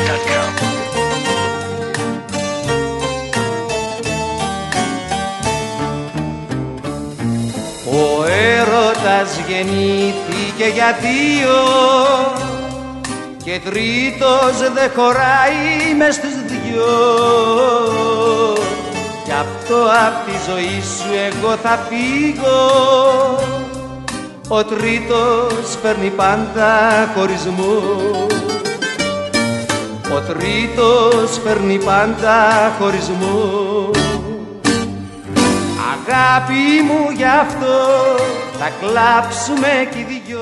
Ο έρωτας γεννήθηκε για δύο και τρίτος δεν χωράει μες στους δυο. Γι' αυτό απ' τη ζωή σου εγώ θα φύγω. Ο τρίτος παίρνει πάντα χωρισμό. Ο τρίτος παίρνει πάντα χωρισμό. Αγάπη μου, γι' αυτό θα κλάψουμε κι οι δυο.